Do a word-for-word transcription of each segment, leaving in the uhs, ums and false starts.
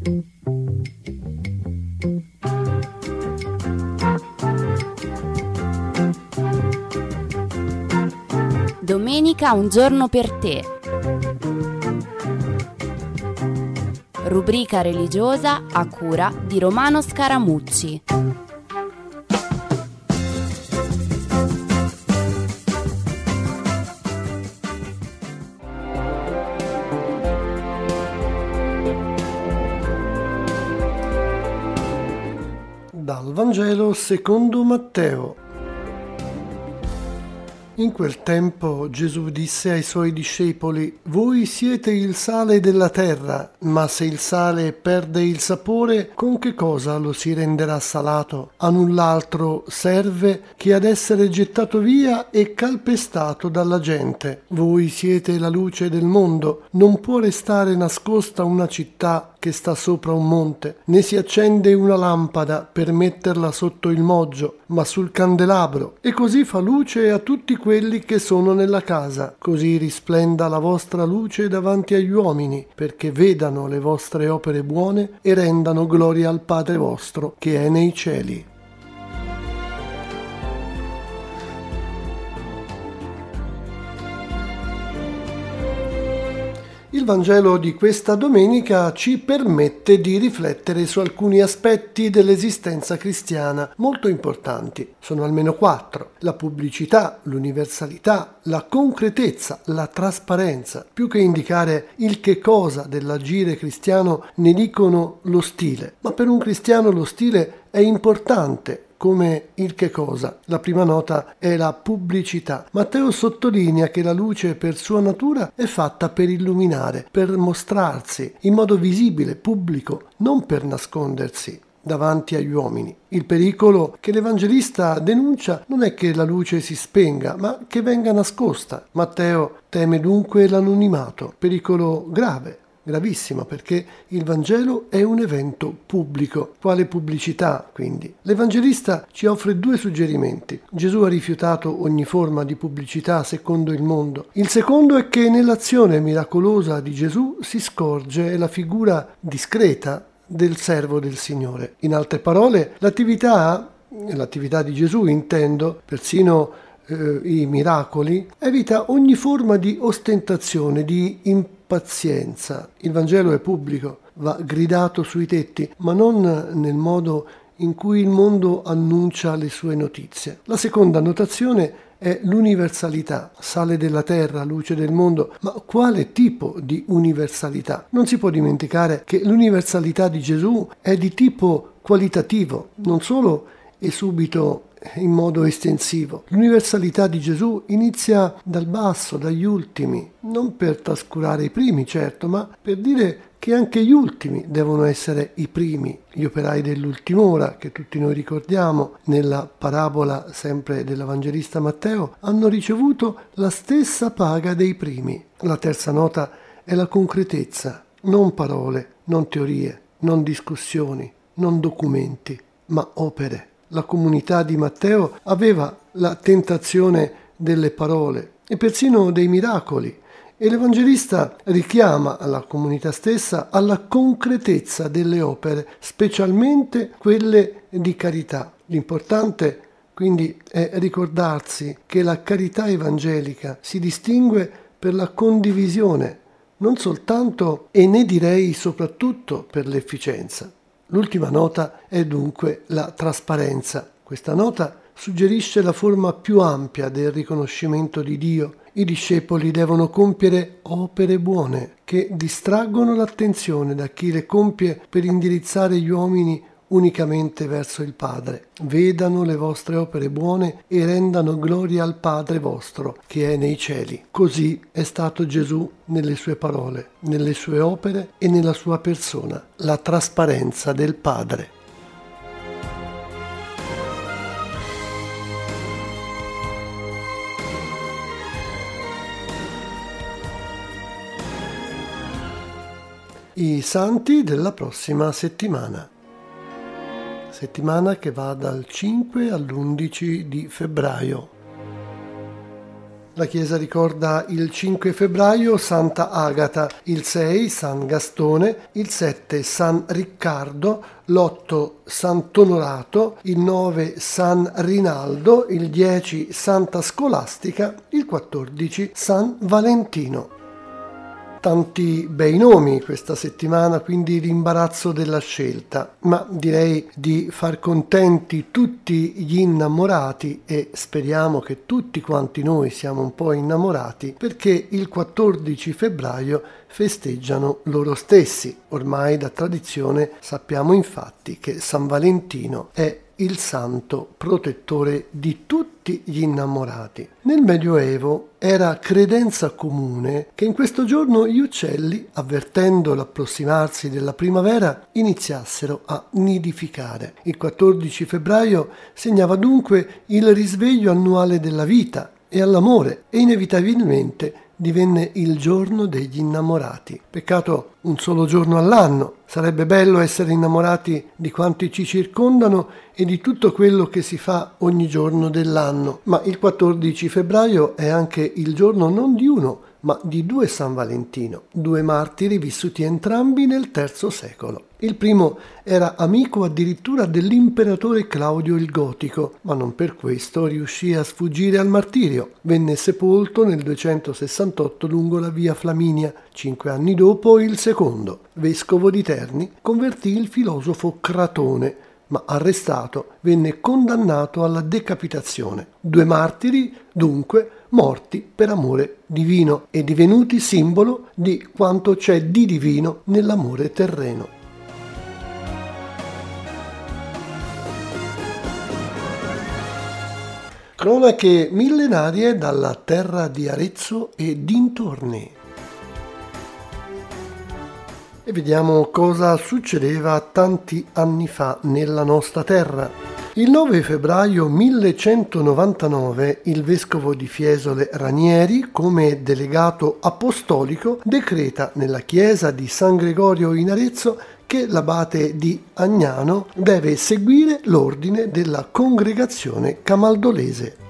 Domenica un giorno per te. Rubrica religiosa a cura di Romano Scaramucci. Dal Vangelo secondo Matteo. In quel tempo Gesù disse ai suoi discepoli: «Voi siete il sale della terra, ma se il sale perde il sapore, con che cosa lo si renderà salato? A null'altro serve che ad essere gettato via e calpestato dalla gente. Voi siete la luce del mondo. Non può restare nascosta una città che sta sopra un monte, né si accende una lampada per metterla sotto il moggio, ma sul candelabro, e così fa luce a tutti quelli che sono nella casa. Così risplenda la vostra luce davanti agli uomini, perché vedano le vostre opere buone e rendano gloria al Padre vostro che è nei cieli». Il Vangelo di questa domenica ci permette di riflettere su alcuni aspetti dell'esistenza cristiana molto importanti. Sono almeno quattro: la pubblicità, l'universalità, la concretezza, la trasparenza. Più che indicare il che cosa dell'agire cristiano, ne dicono lo stile. Ma per un cristiano lo stile è importante, come il che cosa. La prima nota è la pubblicità. Matteo sottolinea che la luce per sua natura è fatta per illuminare, per mostrarsi in modo visibile, pubblico, non per nascondersi davanti agli uomini. Il pericolo che l'Evangelista denuncia non è che la luce si spenga, ma che venga nascosta. Matteo teme dunque l'anonimato, pericolo grave. Gravissima, perché il Vangelo è un evento pubblico. Quale pubblicità, quindi? L'Evangelista ci offre due suggerimenti. Gesù ha rifiutato ogni forma di pubblicità secondo il mondo. Il secondo è che nell'azione miracolosa di Gesù si scorge la figura discreta del servo del Signore. In altre parole, l'attività, l'attività di Gesù, intendo, persino eh, i miracoli, evita ogni forma di ostentazione, di impegno, pazienza. Il Vangelo è pubblico, va gridato sui tetti, ma non nel modo in cui il mondo annuncia le sue notizie. La seconda notazione è l'universalità, sale della terra, luce del mondo. Ma quale tipo di universalità? Non si può dimenticare che l'universalità di Gesù è di tipo qualitativo, non solo e subito in modo estensivo. L'universalità di Gesù inizia dal basso, dagli ultimi, non per trascurare i primi, certo, ma per dire che anche gli ultimi devono essere i primi. Gli operai dell'ultima ora, che tutti noi ricordiamo nella parabola sempre dell'Evangelista Matteo, hanno ricevuto la stessa paga dei primi. La terza nota è la concretezza, non parole, non teorie, non discussioni, non documenti, ma opere. La comunità di Matteo aveva la tentazione delle parole e persino dei miracoli, e l'Evangelista richiama la comunità stessa alla concretezza delle opere, specialmente quelle di carità. L'importante quindi è ricordarsi che la carità evangelica si distingue per la condivisione, non soltanto e ne direi soprattutto per l'efficienza. L'ultima nota è dunque la trasparenza. Questa nota suggerisce la forma più ampia del riconoscimento di Dio. I discepoli devono compiere opere buone che distraggono l'attenzione da chi le compie per indirizzare gli uomini unicamente verso il Padre. Vedano le vostre opere buone e rendano gloria al Padre vostro che è nei cieli. Così è stato Gesù nelle sue parole, nelle sue opere e nella sua persona. La trasparenza del Padre. I santi della prossima settimana. Settimana che va dal cinque all'undici di febbraio. La chiesa ricorda il cinque febbraio Santa Agata, il sei San Gastone, il sette San Riccardo, l'otto Sant'Onorato, il nove San Rinaldo, il dieci Santa Scolastica, il quattordici San Valentino. Tanti bei nomi questa settimana, quindi l'imbarazzo della scelta, ma direi di far contenti tutti gli innamorati, e speriamo che tutti quanti noi siamo un po' innamorati, perché il quattordici febbraio festeggiano loro stessi. Ormai da tradizione sappiamo infatti che San Valentino è il santo protettore di tutti gli innamorati. Nel Medioevo era credenza comune che in questo giorno gli uccelli, avvertendo l'approssimarsi della primavera, iniziassero a nidificare. Il quattordici febbraio segnava dunque il risveglio annuale della vita e all'amore, e inevitabilmente divenne il giorno degli innamorati. Peccato un solo giorno all'anno. Sarebbe bello essere innamorati di quanti ci circondano e di tutto quello che si fa ogni giorno dell'anno. Ma il quattordici febbraio è anche il giorno non di uno, ma di due San Valentino, due martiri vissuti entrambi nel terzo secolo. Il primo era amico addirittura dell'imperatore Claudio il Gotico, ma non per questo riuscì a sfuggire al martirio. Venne sepolto nel duecentosessantotto lungo la via Flaminia. Cinque anni dopo il secondo, vescovo di Terni, convertì il filosofo Cratone, ma arrestato, venne condannato alla decapitazione. Due martiri, dunque, morti per amore divino e divenuti simbolo di quanto c'è di divino nell'amore terreno. Cronache millenarie dalla terra di Arezzo e dintorni. E vediamo cosa succedeva tanti anni fa nella nostra terra. Il nove febbraio millecentonovantanove il vescovo di Fiesole Ranieri, come delegato apostolico, decreta nella chiesa di San Gregorio in Arezzo che l'abate di Agnano deve seguire l'ordine della congregazione camaldolese.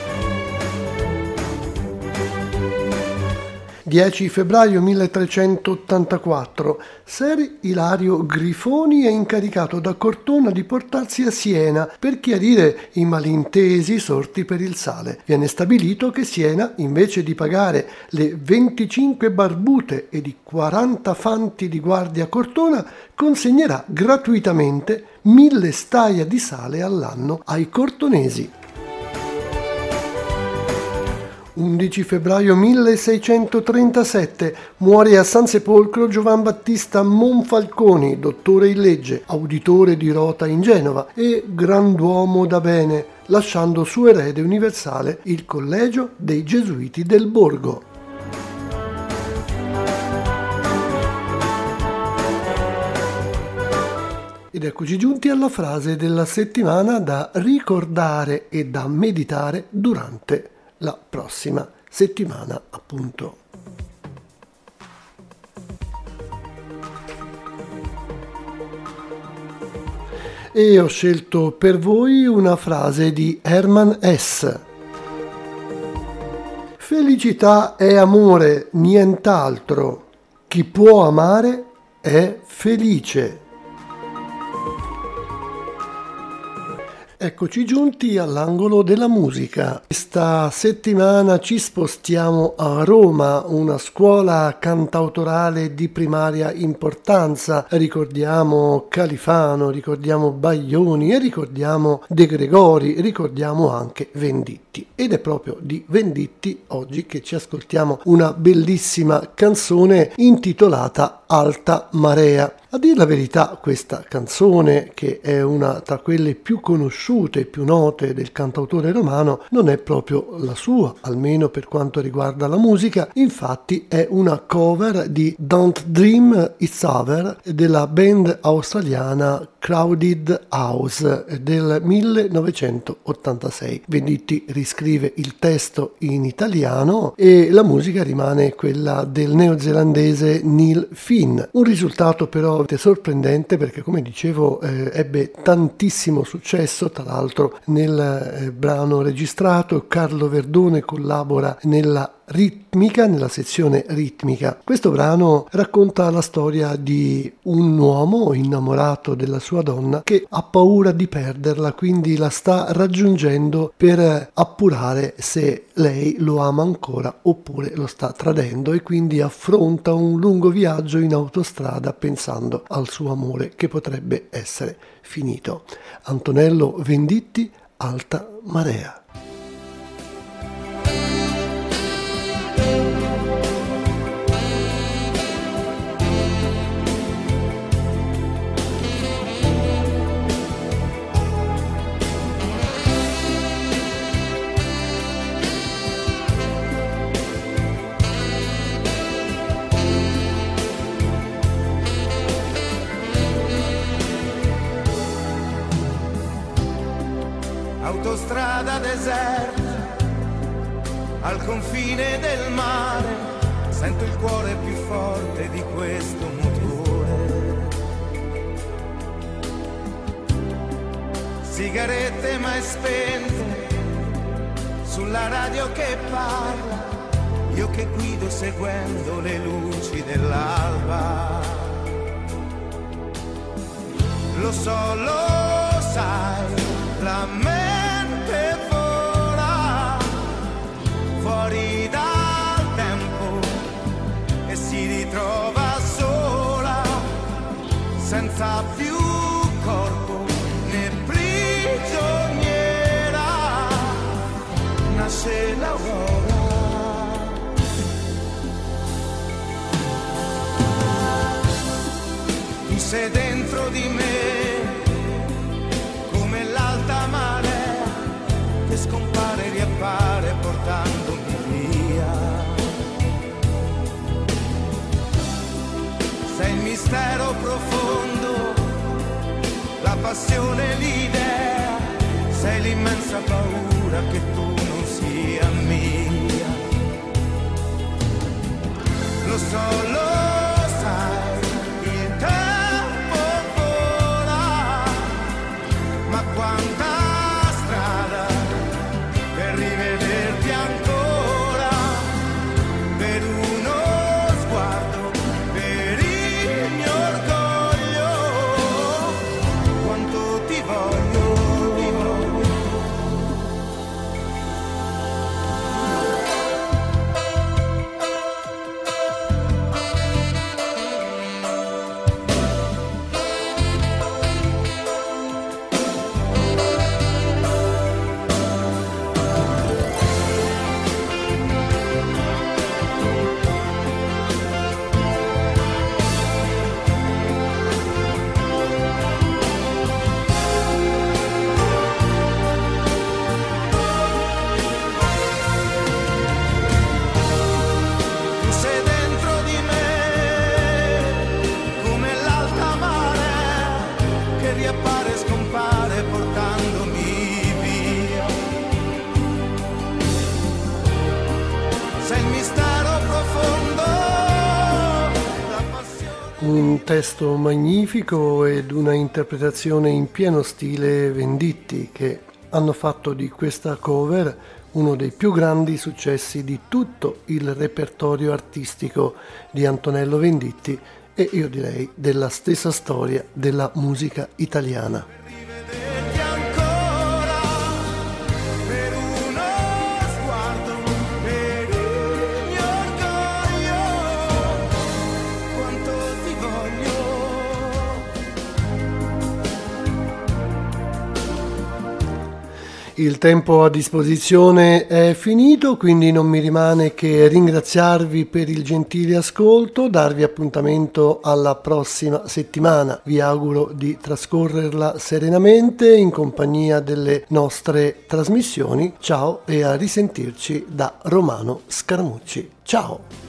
dieci febbraio milletrecentottantaquattro Ser Ilario Grifoni è incaricato da Cortona di portarsi a Siena per chiarire i malintesi sorti per il sale. Viene stabilito che Siena, invece di pagare le venticinque barbute e di quaranta fanti di guardia a Cortona, consegnerà gratuitamente mille staia di sale all'anno ai cortonesi. undici febbraio milleseicentotrentasette muore a San Sepolcro Giovan Battista Monfalconi, dottore in legge, auditore di Rota in Genova e granduomo da bene, lasciando suo erede universale il Collegio dei Gesuiti del Borgo. Ed eccoci giunti alla frase della settimana da ricordare e da meditare durante la prossima settimana, appunto. E ho scelto per voi una frase di Hermann Hesse. Felicità è amore, nient'altro. Chi può amare è felice. Eccoci giunti all'angolo della musica. Questa settimana ci spostiamo a Roma, una scuola cantautorale di primaria importanza. Ricordiamo Califano, ricordiamo Baglioni e ricordiamo De Gregori, ricordiamo anche Venditti. Ed è proprio di Venditti oggi che ci ascoltiamo una bellissima canzone intitolata Alta Marea. A dir la verità, questa canzone, che è una tra quelle più conosciute e più note del cantautore romano, non è proprio la sua, almeno per quanto riguarda la musica. Infatti è una cover di Don't Dream It's Over della band australiana Crowded House del millenovecentottantasei. Venditti riscrive il testo in italiano e la musica rimane quella del neozelandese Neil Finn. Un risultato però pezzo sorprendente perché, come dicevo, eh, ebbe tantissimo successo. Tra l'altro nel eh, brano registrato Carlo Verdone collabora nella ritmica, nella sezione ritmica. Questo brano racconta la storia di un uomo innamorato della sua donna che ha paura di perderla, quindi la sta raggiungendo per appurare se lei lo ama ancora oppure lo sta tradendo, e quindi affronta un lungo viaggio in autostrada pensando al suo amore che potrebbe essere finito. Antonello Venditti, Alta Marea. Autostrada deserta, al confine del mare, sento il cuore più forte di questo motore. Sigarette mai spente, sulla radio che parla, io che guido seguendo le luci dell'alba. Lo so, lo sai, la mente vola fuori dal tempo e si ritrova sola, senza più corpo né prigioniera. Nasce l'aurora, tu sei dentro di me, che scompare e riappare portandomi via. Sei il mistero profondo, la passione, l'idea, sei l'immensa paura che tu non sia mia. Lo so, lo sai, il tempo vola, ma quanta rivederti ancora, per uno sguardo, per il mio orgoglio, quanto ti voglio, ti voglio. Riappare e scompare portandomi via. Sei il mistero profondo, la passione. Un testo magnifico ed una interpretazione in pieno stile Venditti, che hanno fatto di questa cover uno dei più grandi successi di tutto il repertorio artistico di Antonello Venditti, e io direi della stessa storia della musica italiana. Rivederti ancora, per uno sguardo, per il mio orgoglio, quanto ti voglio. Il tempo a disposizione è finito, quindi non mi rimane che ringraziarvi per il gentile ascolto, darvi appuntamento alla prossima settimana. Vi auguro di trascorrerla serenamente in compagnia delle nostre trasmissioni. Ciao e a risentirci da Romano Scaramucci. Ciao!